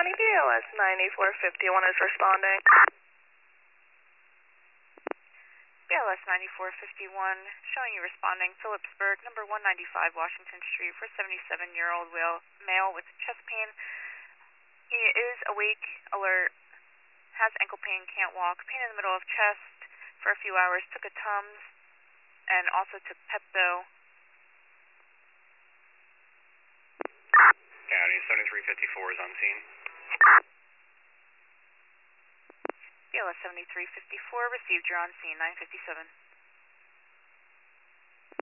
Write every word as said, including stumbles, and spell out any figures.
County, B L S ninety-four fifty-one is responding. B L S ninety-four fifty-one, showing you responding, Phillipsburg, number one ninety-five Washington Street, for seventy-seven-year-old male with chest pain. He is awake, alert, has ankle pain, can't walk, pain in the middle of chest for a few hours, took a Tums, and also took Pepto. County, seventy-three fifty-four is on scene. B L S seventy-three fifty-four, received, you're on scene, nine fifty-seven.